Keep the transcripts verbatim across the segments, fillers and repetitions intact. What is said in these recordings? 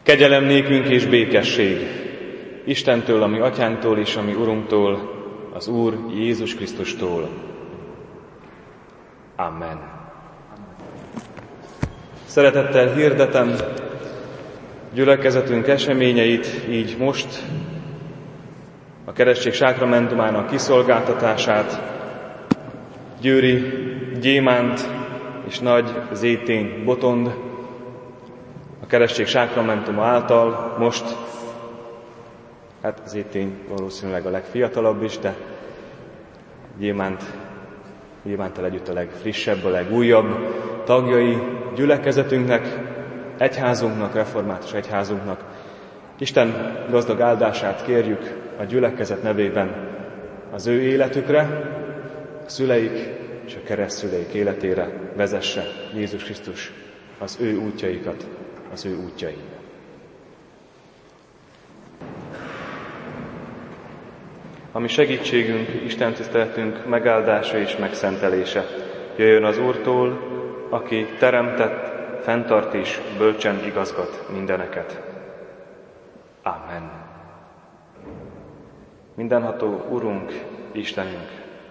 Kegyelem nékünk és békesség Istentől, a mi atyánktól és a mi Urunktól, az Úr Jézus Krisztustól. Amen. Szeretettel hirdetem gyülekezetünk eseményeit, így most a keresztség sákramentumának kiszolgáltatását Győri Gyémánt és Nagy Zétény Botond a keresztség sákramentuma által most, hát Zétény valószínűleg a legfiatalabb is, de Gyémánt, Gyémánttal együtt a legfrissebb, a legújabb tagjai gyülekezetünknek, egyházunknak, református egyházunknak. Isten gazdag áldását kérjük a gyülekezet nevében az ő életükre, a szüleik és a keresztszüleik életére vezesse Jézus Krisztus az ő útjaikat, az ő útjain. A mi segítségünk, Isten tiszteletünk megáldása és megszentelése jöjjön az Úrtól, aki teremtett, fenntart és bölcsen igazgat mindeneket. Amen. Mindenható Urunk, Istenünk,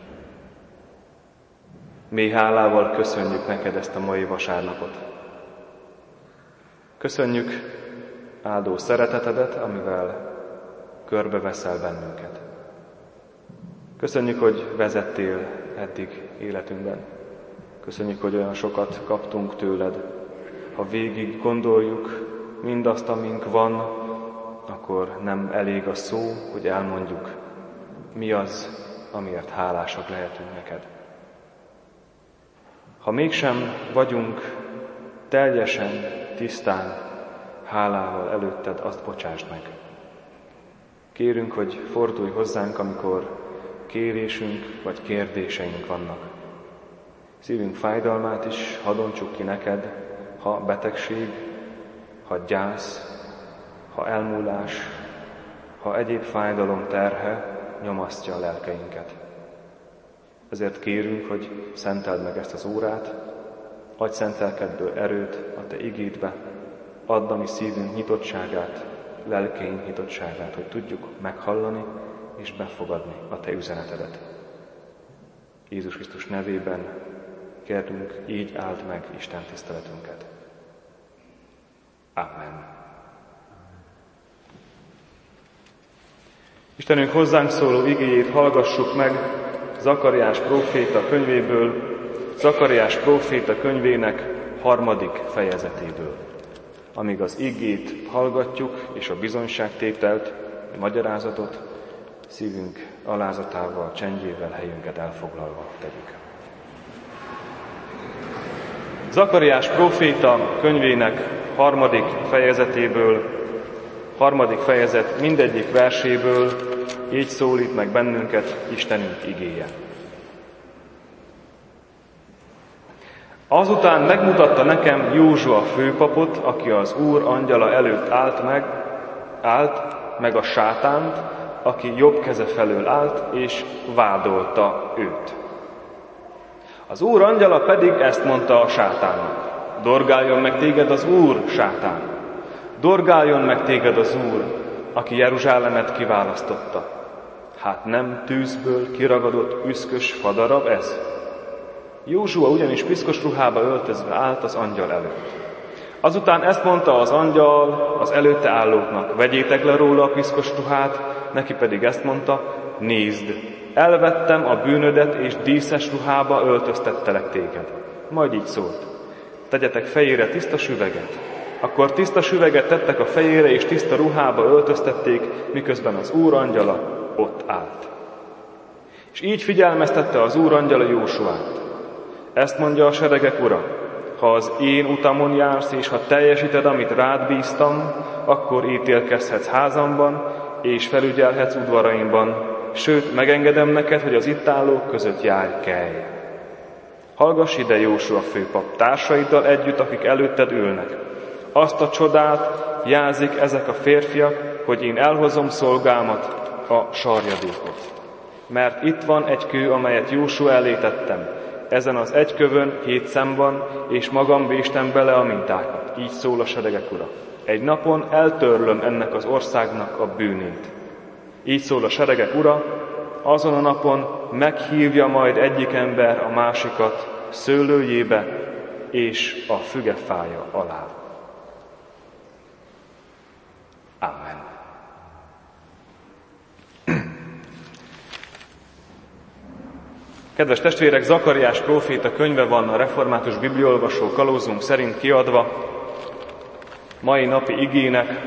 mély hálával köszönjük neked ezt a mai vasárnapot. Köszönjük áldó szeretetedet, amivel körbeveszel bennünket. Köszönjük, hogy vezettél eddig életünkben. Köszönjük, hogy olyan sokat kaptunk tőled. Ha végig gondoljuk mindazt, amink van, akkor nem elég a szó, hogy elmondjuk, mi az, amiért hálásak lehetünk neked. Ha mégsem vagyunk teljesen, tisztán, hálával előtted, azt bocsásd meg. Kérünk, hogy fordulj hozzánk, amikor kérésünk vagy kérdéseink vannak. Szívünk fájdalmát is hadd ontsuk ki neked, ha betegség, ha gyász, ha elmúlás, ha egyéb fájdalom terhe nyomasztja a lelkeinket. Ezért kérünk, hogy szenteld meg ezt az órát, adj szentelkedből erőt a te igédbe, add a mi szívünk nyitottságát, lelkeink nyitottságát, hogy tudjuk meghallani és befogadni a te üzenetedet. Jézus Krisztus nevében kérünk, így áld meg Isten tiszteletünket. Amen. Istenünk hozzánk szóló igéjét hallgassuk meg Zakariás próféta könyvéből, Zakariás próféta könyvének harmadik fejezetéből. Amíg az igét hallgatjuk, és a bizonyságtételt, a magyarázatot, szívünk alázatával, csendjével, helyünket elfoglalva tegyük. Zakariás próféta könyvének harmadik fejezetéből, harmadik fejezet mindegyik verséből így szólít meg bennünket Istenünk igéje. Azután megmutatta nekem Józsua főpapot, aki az Úr angyala előtt állt meg, állt meg a sátánt, aki jobb keze felől állt, és vádolta őt. Az Úr angyala pedig ezt mondta a sátánnak: dorgáljon meg téged az Úr, sátán! Dorgáljon meg téged az Úr, aki Jeruzsálemet kiválasztotta. Hát nem tűzből kiragadott üszkös fadarab ez? Józsua ugyanis piszkos ruhába öltözve állt az angyal előtt. Azután ezt mondta az angyal az előtte állóknak: vegyétek le róla a piszkos ruhát, neki pedig ezt mondta: nézd, elvettem a bűnödet, és díszes ruhába öltöztettelek téged. Majd így szólt: tegyetek fejére tiszta süveget. Akkor tiszta süveget tettek a fejére, és tiszta ruhába öltöztették, miközben az Úr angyala ott állt. És így figyelmeztette az Úr angyala Józsuát: ezt mondja a seregek Ura, ha az én utamon jársz, és ha teljesíted, amit rád bíztam, akkor ítélkezhetsz házamban, és felügyelhetsz udvaraimban, sőt, megengedem neked, hogy az itt állók között járj, kelj. Hallgass ide, Józsua főpap, társaiddal együtt, akik előtted ülnek. Azt a csodát jelzik ezek a férfiak, hogy én elhozom szolgámat, a sarjadékot. Mert itt van egy kő, amelyet Józsua elé tettem. Ezen az egy kövön hét szem van, és magam véstem bele a mintákat. Így szól a seregek Ura. Egy napon eltörlöm ennek az országnak a bűnét. Így szól a seregek Ura, azon a napon meghívja majd egyik ember a másikat szőlőjébe és a fügefája alá. Amen. Kedves testvérek, Zakariás próféta könyve van a református bibliaolvasó kalózunk szerint kiadva mai napi igének,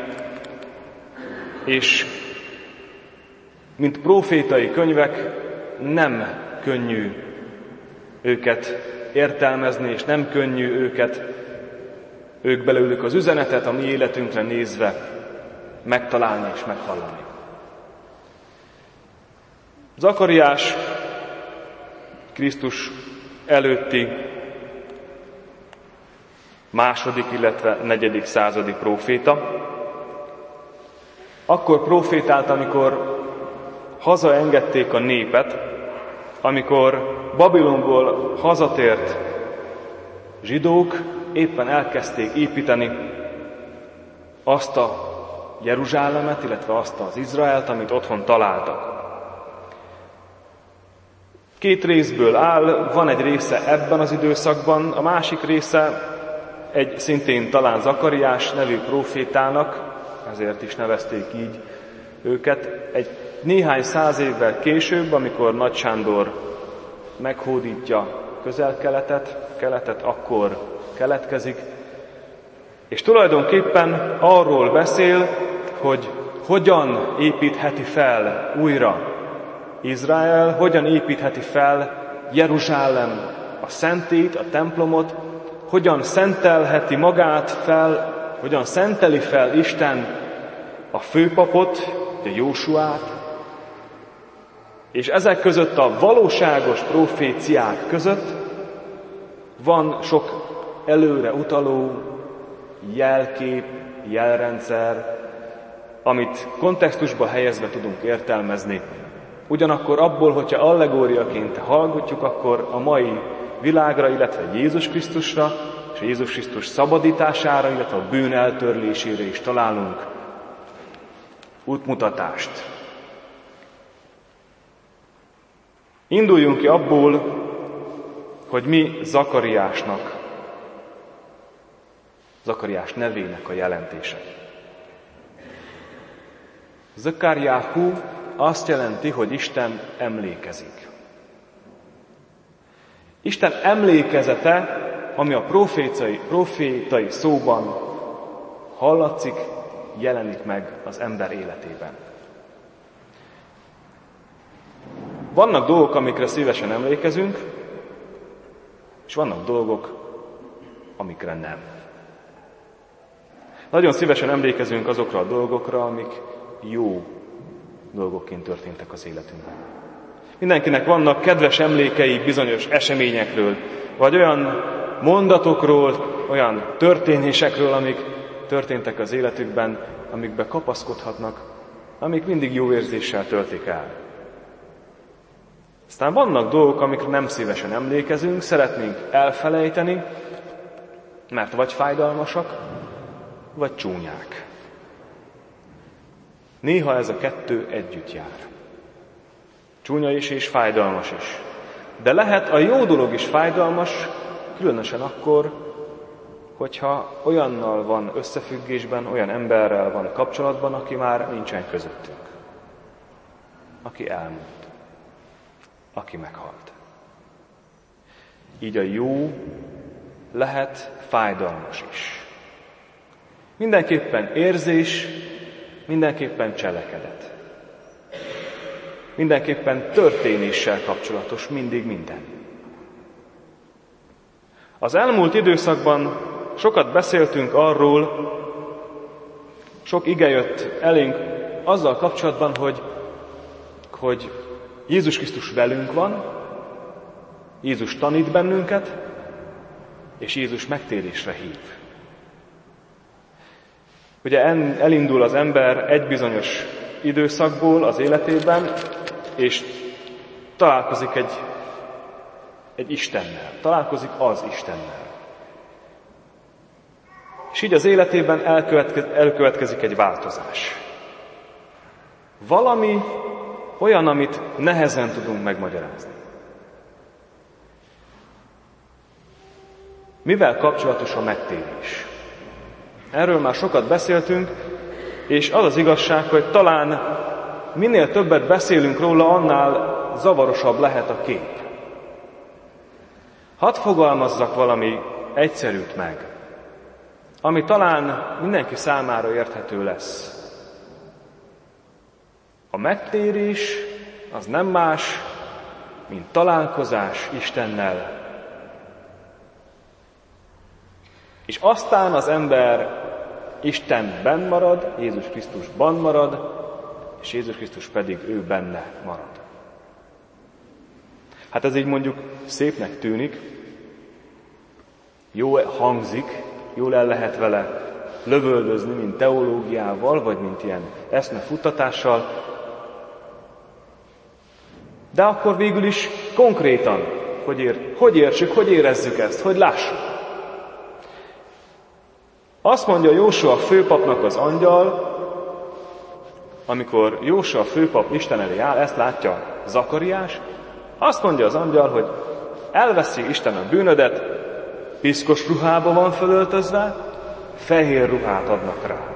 és mint prófétai könyvek nem könnyű őket értelmezni, és nem könnyű őket, ők belőlük az üzenetet a mi életünkre nézve megtalálni és meghallani. Zakariás Krisztus előtti második, illetve negyedik századi próféta. Akkor prófétált, amikor hazaengedték a népet, amikor Babilonból hazatért zsidók éppen elkezdték építeni azt a Jeruzsálemet, illetve azt az Izraelt, amit otthon találtak. Két részből áll, van egy része ebben az időszakban, a másik része egy szintén talán Zakariás nevű prófétának, ezért is nevezték így őket, egy néhány száz évvel később, amikor Nagy Sándor meghódítja Közel-Keletet, Keletet akkor keletkezik, és tulajdonképpen arról beszél, hogy hogyan építheti fel újra Izrael, hogyan építheti fel Jeruzsálem a szentét, a templomot, hogyan szentelheti magát fel, hogyan szenteli fel Isten a főpapot, a Jósuát, és ezek között a valóságos proféciák között van sok előre utaló jelkép, jelrendszer, amit kontextusba helyezve tudunk értelmezni. Ugyanakkor abból, hogyha allegóriaként hallgatjuk, akkor a mai világra, illetve Jézus Krisztusra, és Jézus Krisztus szabadítására, illetve a bűn eltörlésére is találunk útmutatást. Induljunk ki abból, hogy mi Zakariásnak, Zakariás nevének a jelentése. Zakariáhu azt jelenti, hogy Isten emlékezik. Isten emlékezete, ami a profétai, profétai szóban hallatszik, jelenik meg az ember életében. Vannak dolgok, amikre szívesen emlékezünk, és vannak dolgok, amikre nem. Nagyon szívesen emlékezünk azokra a dolgokra, amik jó dolgokként történtek az életünkben. Mindenkinek vannak kedves emlékei bizonyos eseményekről, vagy olyan mondatokról, olyan történésekről, amik történtek az életükben, amikbe kapaszkodhatnak, amik mindig jó érzéssel töltik el. Aztán vannak dolgok, amikre nem szívesen emlékezünk, szeretnénk elfelejteni, mert vagy fájdalmasak, vagy csúnyák. Néha ez a kettő együtt jár. Csúnya is és fájdalmas is. De lehet a jó dolog is fájdalmas, különösen akkor, hogyha olyannal van összefüggésben, olyan emberrel van kapcsolatban, aki már nincsen közöttünk. Aki elmúlt. Aki meghalt. Így a jó lehet fájdalmas is. Mindenképpen érzés, mindenképpen cselekedet. Mindenképpen történéssel kapcsolatos mindig minden. Az elmúlt időszakban sokat beszéltünk arról, sok ige jött elénk azzal kapcsolatban, hogy, hogy Jézus Krisztus velünk van, Jézus tanít bennünket, és Jézus megtérésre hív. Ugye elindul az ember egy bizonyos időszakból az életében, és találkozik egy egy Istennel, találkozik az Istennel. És így az életében elkövetkezik egy változás. Valami olyan, amit nehezen tudunk megmagyarázni. Mivel kapcsolatos a megtérés? Erről már sokat beszéltünk, és az az igazság, hogy talán minél többet beszélünk róla, annál zavarosabb lehet a kép. Hadd fogalmazzak valami egyszerűt meg, ami talán mindenki számára érthető lesz. A megtérés az nem más, mint találkozás Istennel. És aztán az ember Istenben marad, Jézus Krisztusban marad, és Jézus Krisztus pedig ő benne marad. Hát ez így mondjuk szépnek tűnik, jó hangzik, jól el lehet vele lövöldözni, mint teológiával, vagy mint ilyen eszmefuttatással, de akkor végül is konkrétan, hogy, ér, hogy értsük, hogy érezzük ezt, hogy lássuk. Azt mondja Jósua főpapnak az angyal, amikor Jósua főpap Isten elé áll, ezt látja Zakariás, azt mondja az angyal, hogy elveszi Isten a bűnödet, piszkos ruhába van fölöltözve, fehér ruhát adnak rá.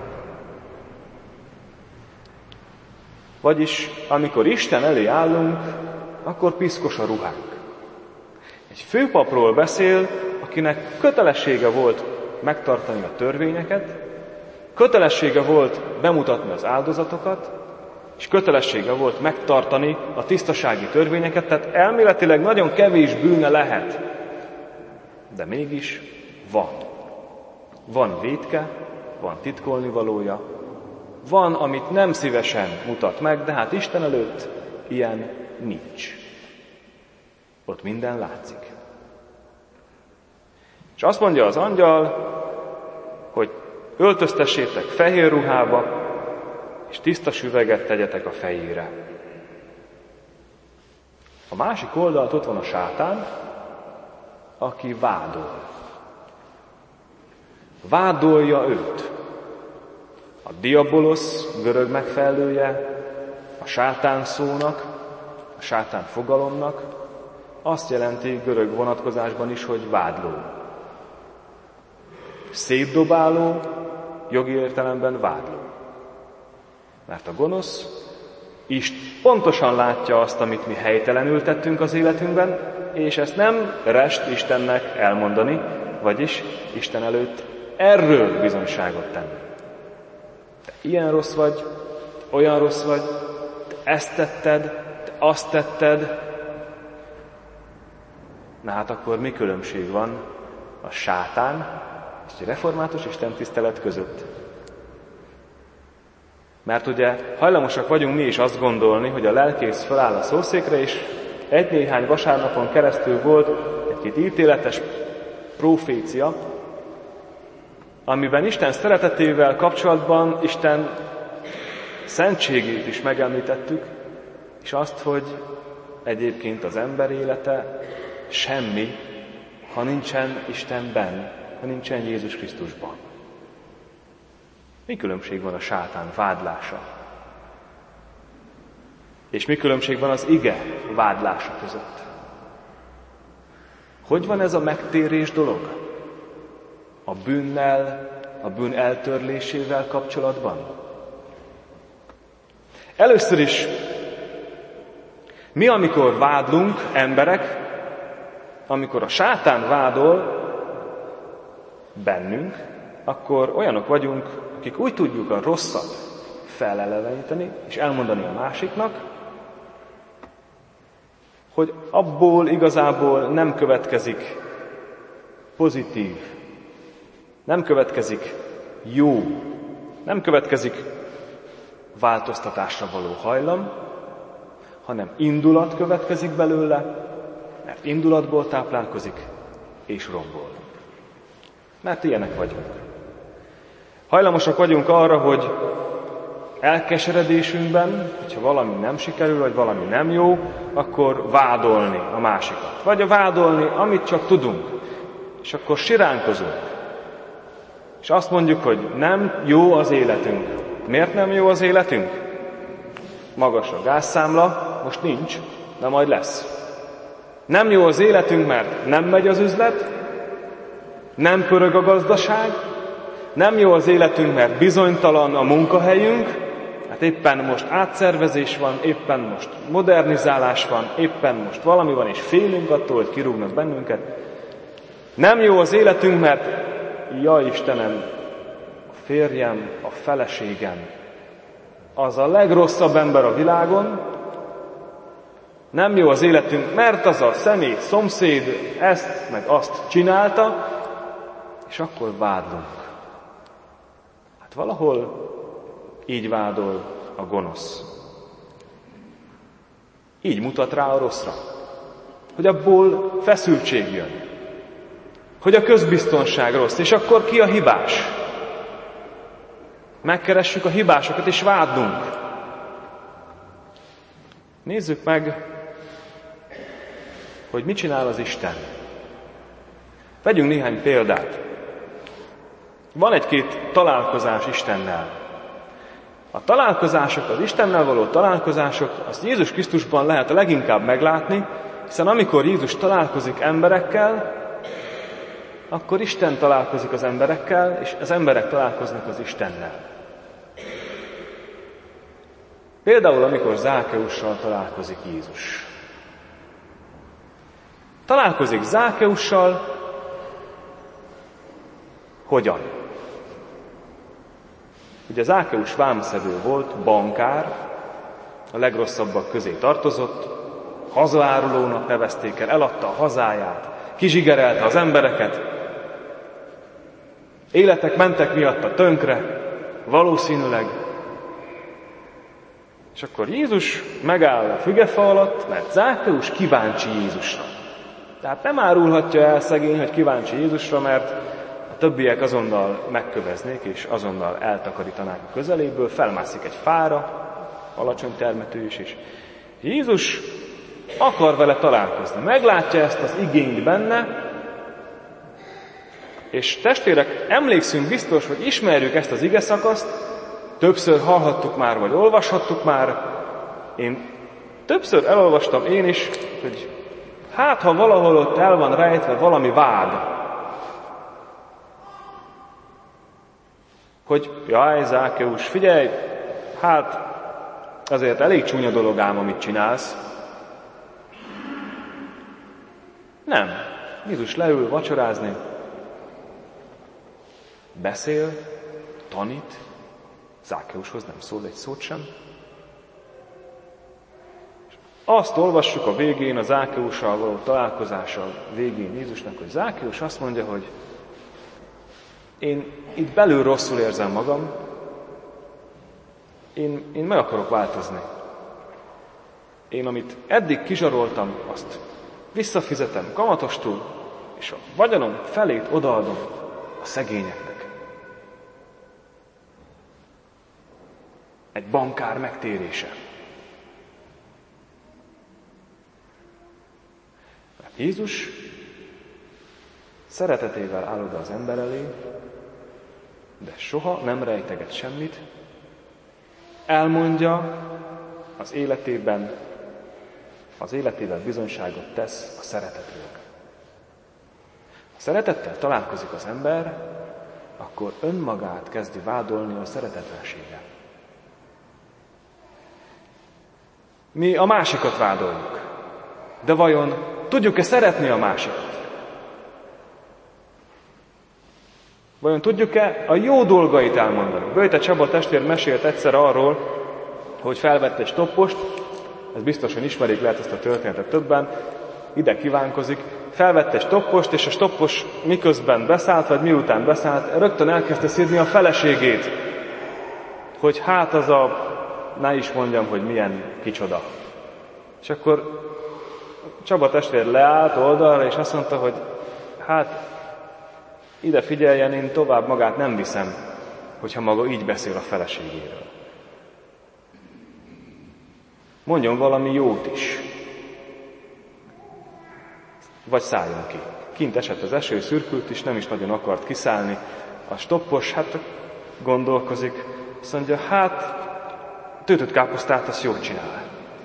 Vagyis, amikor Isten elé állunk, akkor piszkos a ruhánk. Egy főpapról beszél, akinek kötelessége volt megtartani a törvényeket, kötelessége volt bemutatni az áldozatokat, és kötelessége volt megtartani a tisztasági törvényeket, tehát elméletileg nagyon kevés bűne lehet, de mégis van. Van vétke, van titkolnivalója, van, amit nem szívesen mutat meg, de hát Isten előtt ilyen nincs. Ott minden látszik. És azt mondja az angyal, hogy öltöztessétek fehér ruhába, és tiszta süveget tegyetek a fejére. A másik oldalt ott van a sátán, aki vádol. Vádolja őt. A diabolosz görög megfelelője a sátán szónak, a sátán fogalomnak azt jelenti görög vonatkozásban is, hogy vádló. Szétdobáló, jogi értelemben vádló. Mert a gonosz is pontosan látja azt, amit mi helytelenül tettünk az életünkben, és ezt nem rest Istennek elmondani, vagyis Isten előtt erről bizonyságot tenni. Te ilyen rossz vagy, te olyan rossz vagy, te ezt tetted, te azt tetted. Na hát akkor mi különbség van a sátán és a református istentisztelet között? Mert ugye hajlamosak vagyunk mi is azt gondolni, hogy a lelkész feláll a szószékre, és egy-néhány vasárnapon keresztül volt egy-két ítéletes profécia, amiben Isten szeretetével kapcsolatban Isten szentségét is megemlítettük, és azt, hogy egyébként az ember élete semmi, ha nincsen Istenben, ha nincsen Jézus Krisztusban. Mi különbség van a sátán vádlása? És mi különbség van az ige vádlása között? Hogy van ez a megtérés dolog? A bűnnel, a bűn eltörlésével kapcsolatban? Először is, mi amikor vádlunk, emberek, amikor a sátán vádol bennünk, akkor olyanok vagyunk, akik úgy tudjuk a rosszat feleleveníteni és elmondani a másiknak, hogy abból igazából nem következik pozitív, nem következik jó, nem következik változtatásra való hajlam, hanem indulat következik belőle, mert indulatból táplálkozik és rombol. Mert ilyenek vagyunk. Hajlamosak vagyunk arra, hogy elkeseredésünkben, hogyha valami nem sikerül, vagy valami nem jó, akkor vádolni a másikat. Vagy a vádolni, amit csak tudunk. És akkor siránkozunk. És azt mondjuk, hogy nem jó az életünk. Miért nem jó az életünk? Magas a gázszámla, most nincs, de majd lesz. Nem jó az életünk, mert nem megy az üzlet, nem pörög a gazdaság, nem jó az életünk, mert bizonytalan a munkahelyünk, hát éppen most átszervezés van, éppen most modernizálás van, éppen most valami van, és félünk attól, hogy kirúgnak bennünket. Nem jó az életünk, mert ja Istenem, a férjem, a feleségem, az a legrosszabb ember a világon. Nem jó az életünk, mert az a személy, szomszéd ezt meg azt csinálta, és akkor vádlunk. Hát valahol így vádol a gonosz. Így mutat rá a rosszra. Hogy abból feszültség jön. Hogy a közbiztonság rossz, és akkor ki a hibás? Megkeressük a hibásokat, és vádlunk. Nézzük meg, hogy mit csinál az Isten. Vegyünk néhány példát. Van egy-két találkozás Istennel. A találkozások, az Istennel való találkozások, azt Jézus Krisztusban lehet a leginkább meglátni, hiszen amikor Jézus találkozik emberekkel, akkor Isten találkozik az emberekkel, és az emberek találkoznak az Istennel. Például, amikor Zákeussal találkozik Jézus. Találkozik Zákeussal, hogyan? Ugye Zákeus vámszedő volt, bankár, a legrosszabbak közé tartozott, hazaárulónak nevezték el, eladta a hazáját, kizsigerelte az embereket, életek mentek miatta tönkre, valószínűleg. És akkor Jézus megáll a fügefa alatt, mert Zákeus kíváncsi Jézusra. Tehát nem árulhatja el szegény, hogy kíváncsi Jézusra, mert a többiek azonnal megköveznék, és azonnal eltakarítanák a közeléből, felmászik egy fára, alacsony termetű is, és Jézus akar vele találkozni. Meglátja ezt az igényt benne, és testvérek, emlékszünk biztos, hogy ismerjük ezt az igeszakaszt, többször hallhattuk már, vagy olvashattuk már. Én többször elolvastam én is, hogy hát, ha valahol ott el van rejtve valami vád, hogy jaj, Zákeus, figyelj, hát azért elég csúnya dolog ám, amit csinálsz. Nem. Jézus leül vacsorázni, beszél, tanít, Zákeushoz nem szól egy szót sem. Azt olvassuk a végén, a Zákeussal való találkozása végén Jézusnak, hogy Zákeus azt mondja, hogy én itt belül rosszul érzem magam, én, én meg akarok változni. Én, amit eddig kizsaroltam, azt visszafizetem kamatostul, és a vagyonom felét odaadom a szegényeknek. Egy bankár megtérése. Mert Jézus szeretetével áll oda az ember elé, de soha nem rejteget semmit, elmondja az életében, az életében bizonyságot tesz a szeretetről. Ha szeretettel találkozik az ember, akkor önmagát kezdi vádolni a szeretetlenséggel. Mi a másikat vádoljuk. De vajon tudjuk-e szeretni a másikat? Vajon tudjuk-e a jó dolgait elmondani? Böjte Csaba testvér mesélt egyszer arról, hogy felvett egy stoppost, ez biztosan ismerik, lehet ezt a történetet többen, ide kívánkozik, felvett egy stoppost, és a stoppos miközben beszállt, vagy miután beszállt, rögtön elkezdte szídni a feleségét, hogy hát az a, ne is mondjam, hogy milyen kicsoda. És akkor Csaba testvér leállt oldalra, és azt mondta, hogy hát ide figyeljen, én tovább magát nem viszem, hogyha maga így beszél a feleségéről. Mondjon valami jót is. Vagy szálljon ki. Kint esett az eső, szürkült is, nem is nagyon akart kiszállni. A stoppos, hát gondolkozik, azt mondja, hát töltött káposztát, azt jól csinál.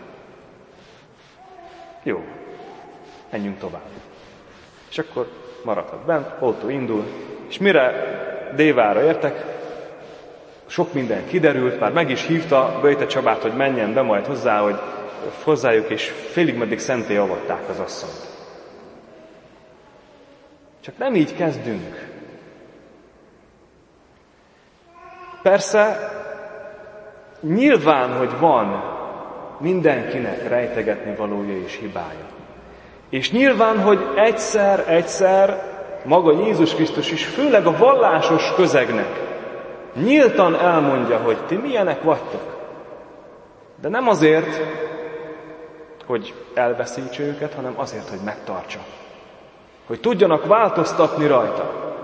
Jó, menjünk tovább. És akkor maradhat bent, autó indul, és mire Dévára értek, sok minden kiderült, már meg is hívta Böjte Csabát, hogy menjen be majd hozzá, hogy hozzájuk, és félig meddig szenté avatták az asszonyt. Csak nem így kezdünk. Persze, nyilván, hogy van mindenkinek rejtegetni valója és hibája. És nyilván, hogy egyszer-egyszer maga Jézus Krisztus is, főleg a vallásos közegnek nyíltan elmondja, hogy ti milyenek vagytok. De nem azért, hogy elveszítse őket, hanem azért, hogy megtartsa. Hogy tudjanak változtatni rajta.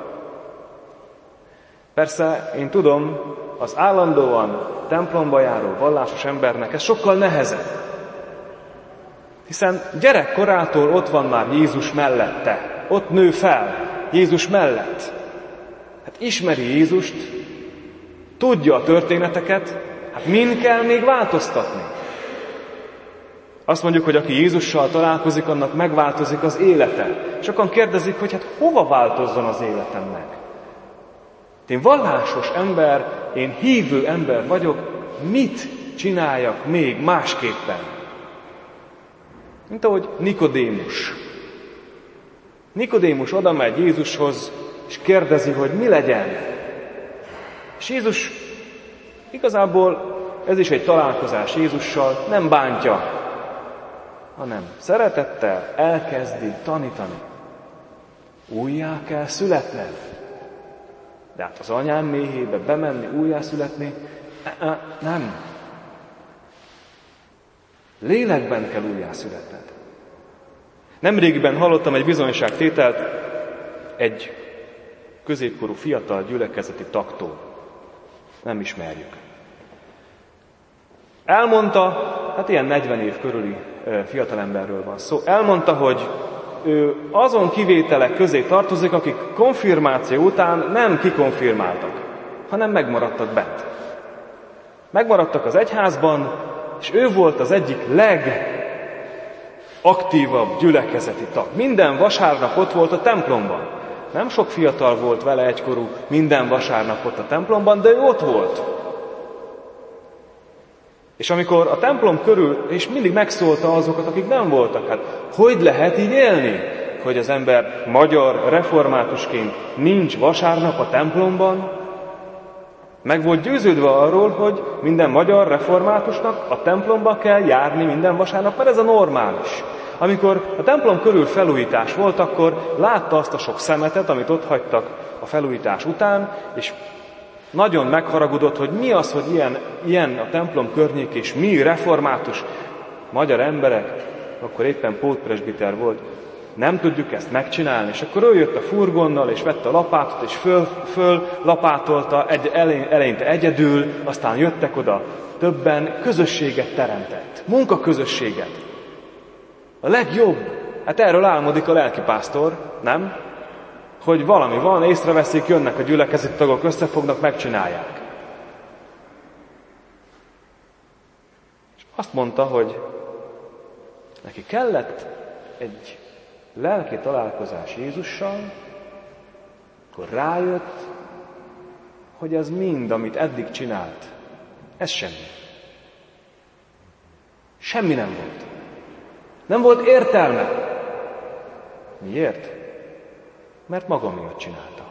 Persze, én tudom, az állandóan templomba járó vallásos embernek ez sokkal nehezebb. Hiszen gyerekkorától ott van már Jézus mellette. Ott nő fel Jézus mellett. Hát ismeri Jézust, tudja a történeteket, hát min kell még változtatni? Azt mondjuk, hogy aki Jézussal találkozik, annak megváltozik az élete. Sokan kérdezik, hogy hát hova változzon az életem meg? Én vallásos ember, én hívő ember vagyok, mit csináljak még másképpen? Mint ahogy Nikodémus. Nikodémus oda megy Jézushoz, és kérdezi, hogy mi legyen. És Jézus igazából, ez is egy találkozás Jézussal, nem bántja, hanem szeretettel elkezdi tanítani. Újjá kell születned. De hát az anyám méhébe bemenni, újjá születni, nem. Lélekben kell újjá születned. Nemrégiben hallottam egy bizonyságtételt egy középkorú fiatal gyülekezeti tagtól. Nem ismerjük. Elmondta, hát ilyen negyven év körüli fiatalemberről van szó, elmondta, hogy ő azon kivételek közé tartozik, akik konfirmáció után nem kikonfirmáltak, hanem megmaradtak bent. Megmaradtak az egyházban, és ő volt az egyik legaktívabb gyülekezeti tag. Minden vasárnap ott volt a templomban. Nem sok fiatal volt vele egykorú minden vasárnap ott a templomban, de ő ott volt. És amikor a templom körül, és mindig megszólta azokat, akik nem voltak, hát hogy lehet így élni, hogy az ember magyar reformátusként nincs vasárnap a templomban? Meg volt győződve arról, hogy minden magyar reformátusnak a templomba kell járni minden vasárnap, mert ez a normális. Amikor a templom körül felújítás volt, akkor látta azt a sok szemetet, amit ott hagytak a felújítás után, és nagyon megharagudott, hogy mi az, hogy ilyen, ilyen a templom környék, és mi református magyar emberek, akkor éppen pótpresbiter volt, nem tudjuk ezt megcsinálni. És akkor ő jött a furgonnal, és vette a lapátot, és föl, föl lapátolta, egy, eleinte egyedül, aztán jöttek oda többen, közösséget teremtett, munkaközösséget. A legjobb, hát erről álmodik a lelkipásztor, nem? Hogy valami van, észreveszik, jönnek a gyülekezeti tagok, összefognak, megcsinálják. És azt mondta, hogy neki kellett egy lelki találkozás Jézussal, akkor rájött, hogy ez mind, amit eddig csinált, ez semmi. Semmi nem volt. Nem volt értelme. Miért? Mert maga miatt csinálta.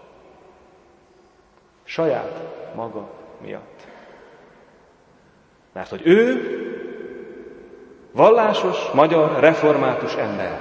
Saját maga miatt. Mert hogy ő vallásos, magyar, református ember.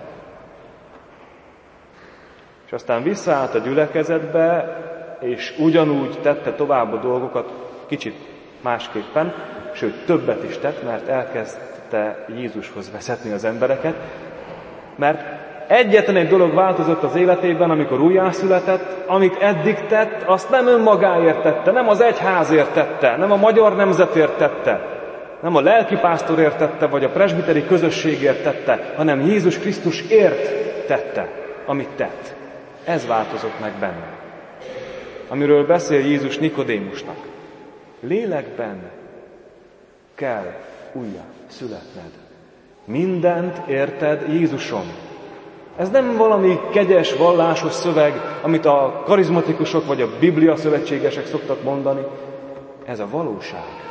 És aztán visszaállt a gyülekezetbe, és ugyanúgy tette tovább a dolgokat, kicsit másképpen, sőt többet is tett, mert elkezdte Jézushoz vezetni az embereket, mert egyetlen egy dolog változott az életében, amikor újjászületett, amit eddig tett, azt nem önmagáért tette, nem az egyházért tette, nem a magyar nemzetért tette, Nem a lelkipásztorért tette, vagy a presbiteri közösségért tette, hanem Jézus Krisztusért tette, amit tett. Ez változott meg benne. Amiről beszél Jézus Nikodémusnak. Lélekben kell újra születned. Mindent érted Jézuson. Ez nem valami kegyes, vallásos szöveg, amit a karizmatikusok vagy a Biblia szövetségesek szoktak mondani. Ez a valóság.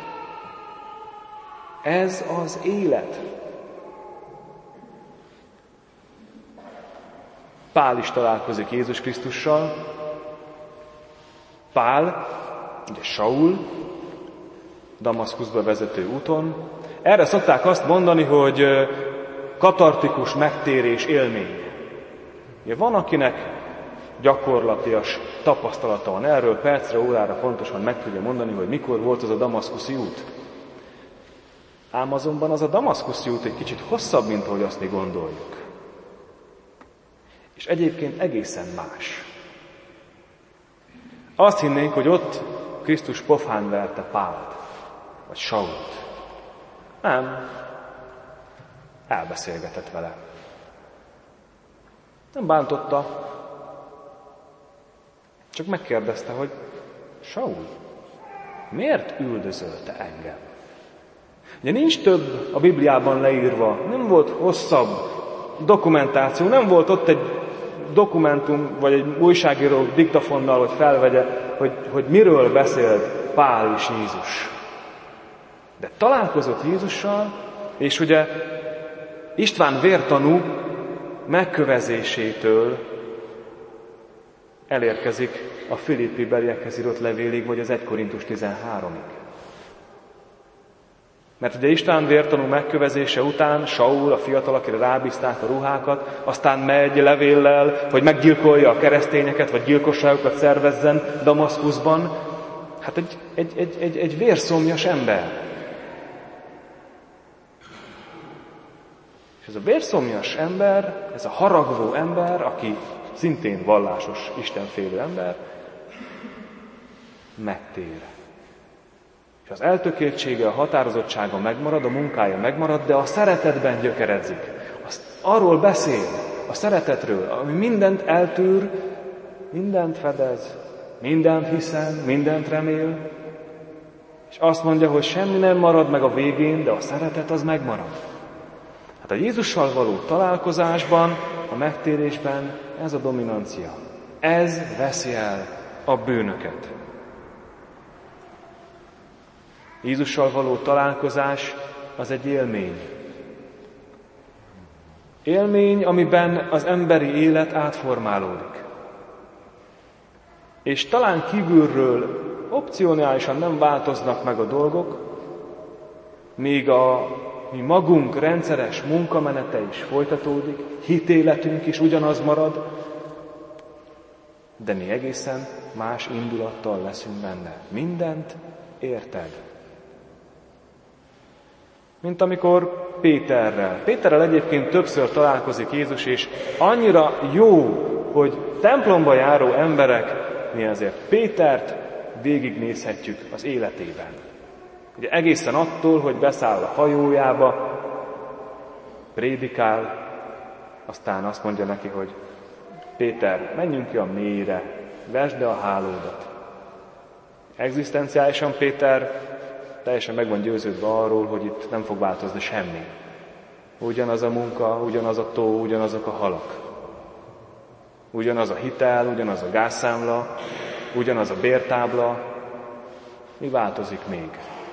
Ez az élet. Pál is találkozik Jézus Krisztussal. Pál, ugye Saul, Damaszkuszba vezető úton. Erre szokták azt mondani, hogy katartikus megtérés élmény. Ugye van, akinek gyakorlatias tapasztalata van erről, percre, órára pontosan meg tudja mondani, hogy mikor volt az a damaszkuszi út. Ám azonban az a damaszkuszi út egy kicsit hosszabb, mint ahogy azt mi gondoljuk. És egyébként egészen más. Azt hinnénk, hogy ott Krisztus pofán verte Pált, vagy Sault. Nem. Elbeszélgetett vele. Nem bántotta, csak megkérdezte, hogy Saul, miért üldözöl te engem? Ugye nincs több a Bibliában leírva, nem volt hosszabb dokumentáció, nem volt ott egy dokumentum, vagy egy újságíró diktafonnal, hogy felvegye, hogy, hogy miről beszélt Pál és Jézus. De találkozott Jézussal, és ugye István vértanú megkövezésétől elérkezik a Filippi beliekhez írott levélig, vagy az egy Korintus tizenháromig. Mert ugye István vértanú megkövezése után Saul, a fiatal, akire rábízták a ruhákat, aztán megy levéllel, hogy meggyilkolja a keresztényeket, vagy gyilkosságokat szervezzen Damaszkuszban. Hát egy, egy, egy, egy, egy vérszomjas ember. És ez a vérszomjas ember, ez a haragvó ember, aki szintén vallásos, istenfélő ember, megtér. És az eltökéltsége, a határozottsága megmarad, a munkája megmarad, de a szeretetben gyökeredzik. Azt arról beszél, a szeretetről, ami mindent eltűr, mindent fedez, mindent hiszen, mindent remél, és azt mondja, hogy semmi nem marad meg a végén, de a szeretet az megmarad. Hát a Jézussal való találkozásban, a megtérésben ez a dominancia. Ez veszi el a bűnöket. Jézussal való találkozás az egy élmény. Élmény, amiben az emberi élet átformálódik. És talán kívülről opcionálisan nem változnak meg a dolgok, míg a mi magunk rendszeres munkamenete is folytatódik, hitéletünk is ugyanaz marad, de mi egészen más indulattal leszünk benne. Mindent érted. Mint amikor Péterrel. Péterrel egyébként többször találkozik Jézus, és annyira jó, hogy templomba járó emberek, mi azért Pétert végignézhetjük az életében. Ugye egészen attól, hogy beszáll a hajójába, prédikál, aztán azt mondja neki, hogy Péter, menjünk ki a mélyre, vesd be a hálódat. Egzisztenciálisan Péter teljesen meg van győződve arról, hogy itt nem fog változni semmi. Ugyanaz a munka, ugyanaz a tó, ugyanazok a halak. Ugyanaz a hitel, ugyanaz a gázszámla, ugyanaz a bértábla. Mi változik még?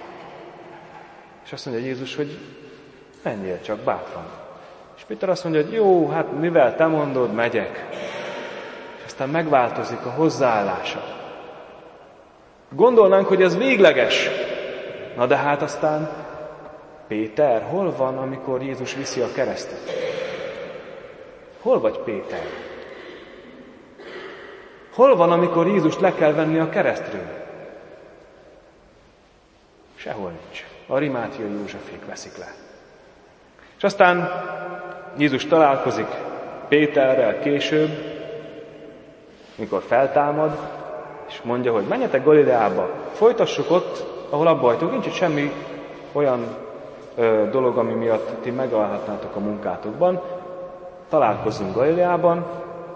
És azt mondja Jézus, hogy menjél csak bátran. És Péter azt mondja, hogy jó, hát mivel te mondod, megyek. És aztán megváltozik a hozzáállása. Gondolnánk, hogy ez végleges. Na de hát aztán Péter, hol van, amikor Jézus viszi a keresztet? Hol vagy Péter? Hol van, amikor Jézust le kell venni a keresztről? Sehol nincs. A Rimátiai Józsefék veszik le. És aztán Jézus találkozik Péterrel később, mikor feltámad, és mondja, hogy menjetek Galileába, folytassuk ott, ahol abba hagytuk, nincs itt semmi olyan ö, dolog, ami miatt ti megállhatnátok a munkátokban. Találkozzunk Galileában,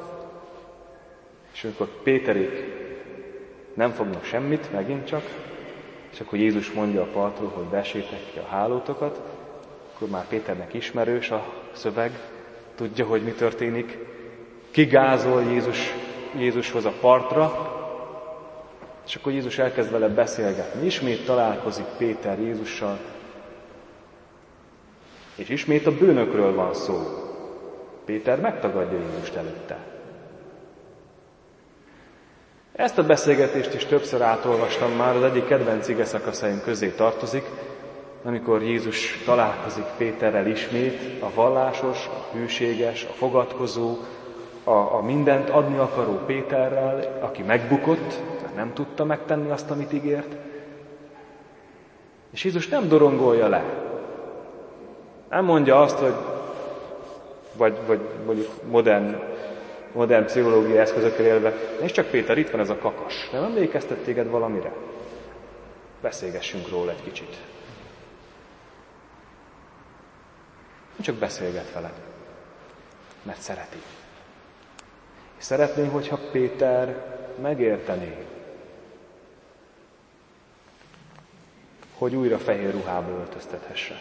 és amikor Péterék nem fognak semmit, megint csak, és akkor Jézus mondja a partról, hogy vessétek ki a hálótokat, akkor már Péternek ismerős a szöveg, tudja, hogy mi történik, kigázol Jézus, Jézushoz a partra, és akkor Jézus elkezd vele beszélgetni. Ismét találkozik Péter Jézussal, és ismét a bűnökről van szó. Péter megtagadja Jézust előtte. Ezt a beszélgetést is többször átolvastam már, az egyik kedvenc ige szakaszaim közé tartozik, amikor Jézus találkozik Péterrel ismét, a vallásos, a hűséges, a fogadkozó, a, a mindent adni akaró Péterrel, aki megbukott, mert nem tudta megtenni azt, amit ígért. És Jézus nem dorongolja le. Nem mondja azt, hogy vagy, vagy mondjuk modern, modern pszichológiai eszközökkel élve, és csak Péter, itt van ez a kakas. Nem emlékeztet téged valamire? Beszélgessünk róla egy kicsit. Csak beszélget veled, mert szereti. És szeretné, hogyha Péter megértené, hogy újra fehér ruhába öltöztethesse.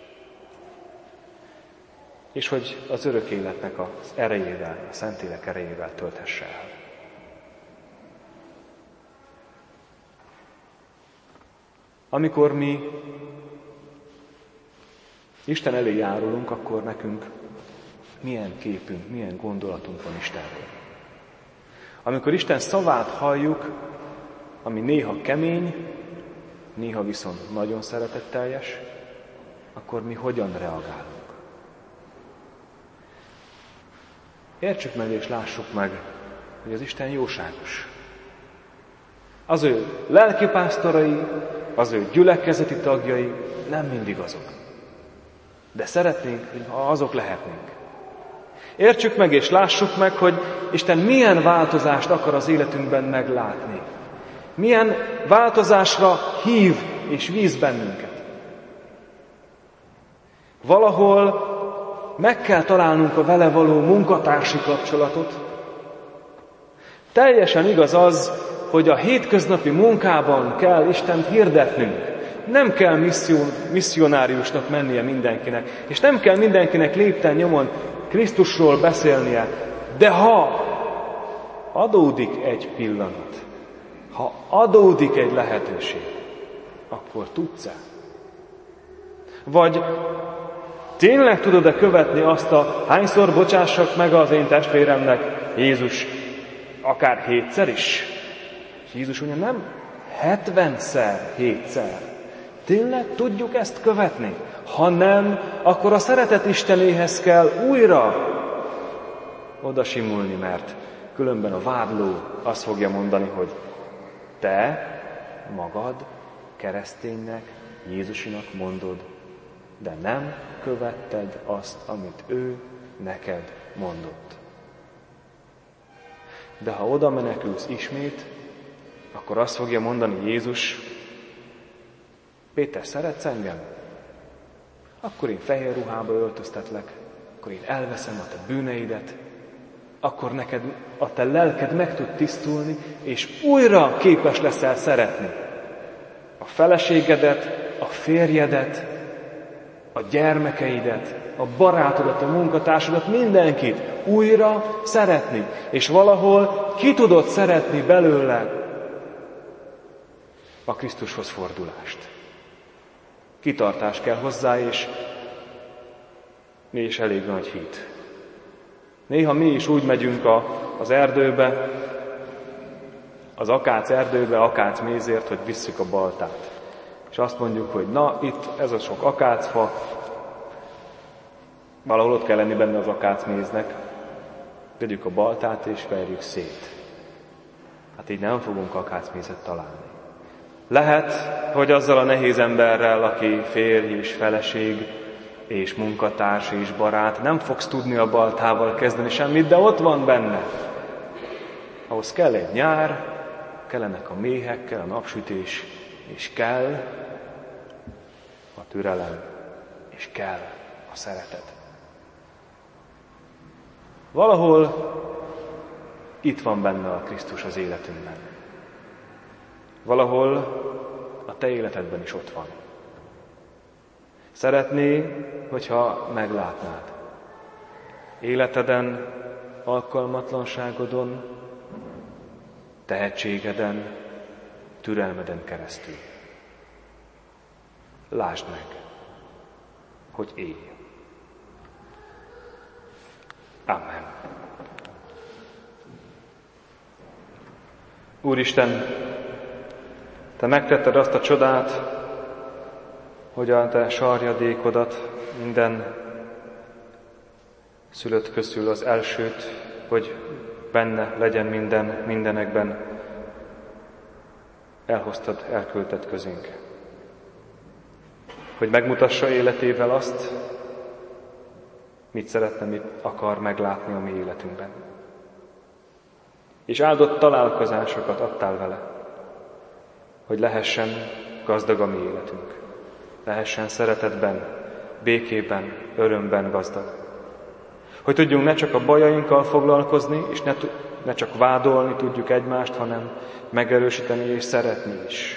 És hogy az örök életnek az erejével, a Szentlélek erejével tölthesse el. Amikor mi Isten elé járulunk, akkor nekünk milyen képünk, milyen gondolatunk van Istenről. Amikor Isten szavát halljuk, ami néha kemény, néha viszont nagyon szeretetteljes, akkor mi hogyan reagálunk? Értsük meg és lássuk meg, hogy az Isten jóságos. Az ő lelkipásztorai, az ő gyülekezeti tagjai nem mindig azok. De szeretnénk, ha azok lehetnénk. Értsük meg és lássuk meg, hogy Isten milyen változást akar az életünkben meglátni. Milyen változásra hív és víz bennünket. Valahol meg kell találnunk a vele való munkatársi kapcsolatot. Teljesen igaz az, hogy a hétköznapi munkában kell Istent hirdetnünk. Nem kell misszió, misszionáriusnak mennie mindenkinek, és nem kell mindenkinek lépten nyomon Krisztusról beszélnie, de ha adódik egy pillanat, ha adódik egy lehetőség, akkor tudsz-e? Vagy tényleg tudod-e követni azt a hányszor bocsássak meg az én testvéremnek, Jézus, akár hétszer is? És Jézus mondja, nem hetvenszer, hétszer. Tényleg tudjuk ezt követni? Ha nem, akkor a szeretet Istenéhez kell újra odasimulni, mert különben a vádló azt fogja mondani, hogy te magad kereszténynek, Jézusinak mondod, de nem követted azt, amit ő neked mondott. De ha oda menekülsz ismét, akkor azt fogja mondani Jézus, Péter, szeretsz engem? Akkor én fehér ruhába öltöztetlek, akkor én elveszem a te bűneidet, akkor neked a te lelked meg tud tisztulni, és újra képes leszel szeretni a feleségedet, a férjedet, a gyermekeidet, a barátodat, a munkatársadat, mindenkit újra szeretni. És valahol ki tudod szeretni belőle a Krisztushoz fordulást. Kitartás kell hozzá, és, és elég nagy hit. Néha mi is úgy megyünk a, az erdőbe, az akác erdőbe, akác mézért, hogy visszük a baltát. És azt mondjuk, hogy na, itt ez a sok akácfa, valahol ott kell lenni benne az akácméznek, vegyük a baltát és verjük szét. Hát így nem fogunk akácmézet találni. Lehet, hogy azzal a nehéz emberrel, aki férj és feleség, és munkatárs és barát, nem fogsz tudni a baltával kezdeni semmit, de ott van benne. Ahhoz kell egy nyár, kellenek a méhek, kell a napsütés, és kell a türelem, és kell a szeretet. Valahol itt van benne a Krisztus az életünkben. Valahol a te életedben is ott van. Szeretné, hogyha meglátnád. Életeden, alkalmatlanságodon, tehetségeden, türelmeden keresztül. Lásd meg, hogy élj. Amen. Úristen, te megtetted azt a csodát, hogy a te sarjadékodat minden szülött közül az elsőt, hogy benne legyen minden, mindenekben, elhoztad, elküldted közénk. Hogy megmutassa életével azt, mit szeretne, mit akar meglátni a mi életünkben. És áldott találkozásokat adtál vele, hogy lehessen gazdag a mi életünk. Lehessen szeretetben, békében, örömben gazdag. Hogy tudjunk ne csak a bajainkkal foglalkozni, és ne, ne csak vádolni tudjuk egymást, hanem megerősíteni és szeretni is.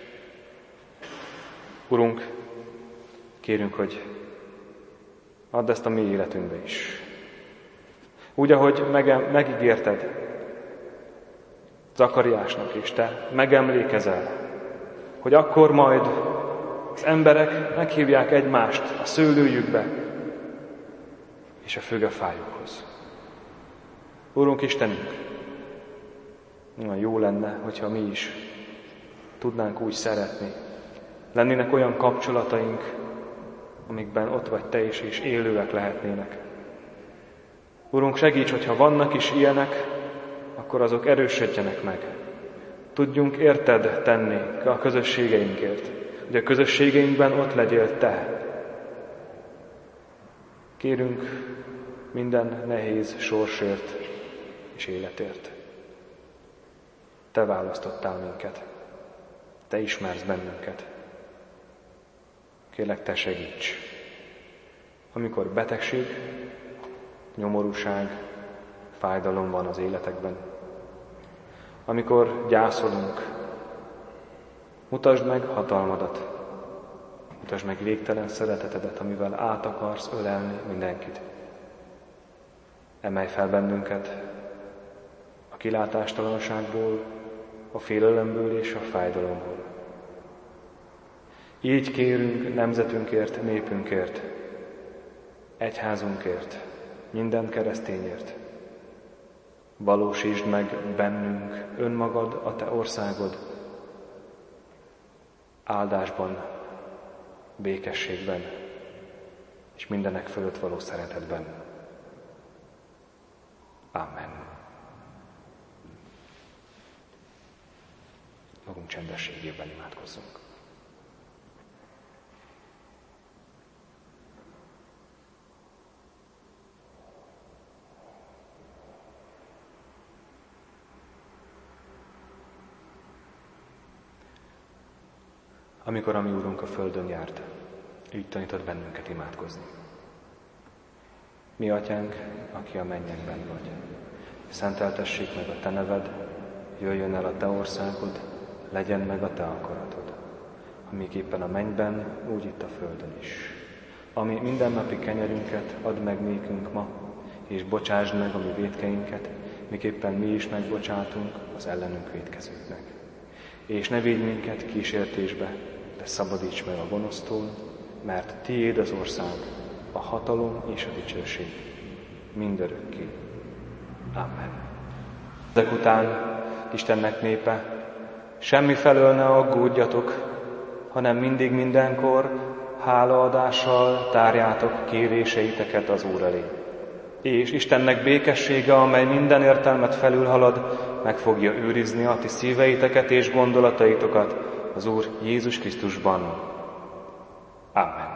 Urunk, kérünk, hogy add ezt a mi életünkbe is. Úgy, ahogy mege- megígérted Zakariásnak, és te megemlékezel, hogy akkor majd az emberek meghívják egymást a szőlőjükbe és a fügefájukhoz. Úrunk Istenünk, nagyon jó lenne, hogyha mi is tudnánk úgy szeretni. Lennének olyan kapcsolataink, amikben ott vagy te is, és élőek lehetnének. Urunk, segíts, hogyha vannak is ilyenek, akkor azok erősödjenek meg. Tudjunk érted tenni a közösségeinkért, hogy a közösségeinkben ott legyél te. Kérünk minden nehéz sorsért és életért. Te választottál minket. Te ismersz bennünket. Kérlek, te segíts. Amikor betegség, nyomorúság, fájdalom van az életekben, amikor gyászolunk, mutasd meg hatalmadat, mutasd meg végtelen szeretetedet, amivel át akarsz ölelni mindenkit. Emelj fel bennünket a kilátástalanságból, a félelemből és a fájdalomból. Így kérünk nemzetünkért, népünkért, egyházunkért, minden keresztényért. Valósítsd meg bennünk önmagad, a te országod, áldásban, békességben, és mindenek fölött való szeretetben. Amen. Magunk csendességében imádkozzunk. Amikor a mi Úrunk a földön járt, így tanított bennünket imádkozni. Mi Atyánk, aki a mennyekben vagy, szenteltessék meg a te neved, jöjjön el a te országod, legyen meg a te akaratod, amiképpen a mennyben, úgy itt a földön is. Ami mindennapi kenyerünket add meg nékünk ma, és bocsásd meg a mi vétkeinket, miképpen mi is megbocsátunk az ellenünk vétkezőknek. És ne védj minket kísértésbe, de szabadíts meg a gonosztól, mert tiéd az ország, a hatalom és a dicsőség mindörökké. Amen. Ezek után, Istennek népe, semmi felől ne aggódjatok, hanem mindig mindenkor hálaadással tárjátok kéréseiteket az Úr elé. És Istennek békessége, amely minden értelmet felülhalad, meg fogja őrizni a ti szíveiteket és gondolataitokat az Úr Jézus Krisztusban. Amen.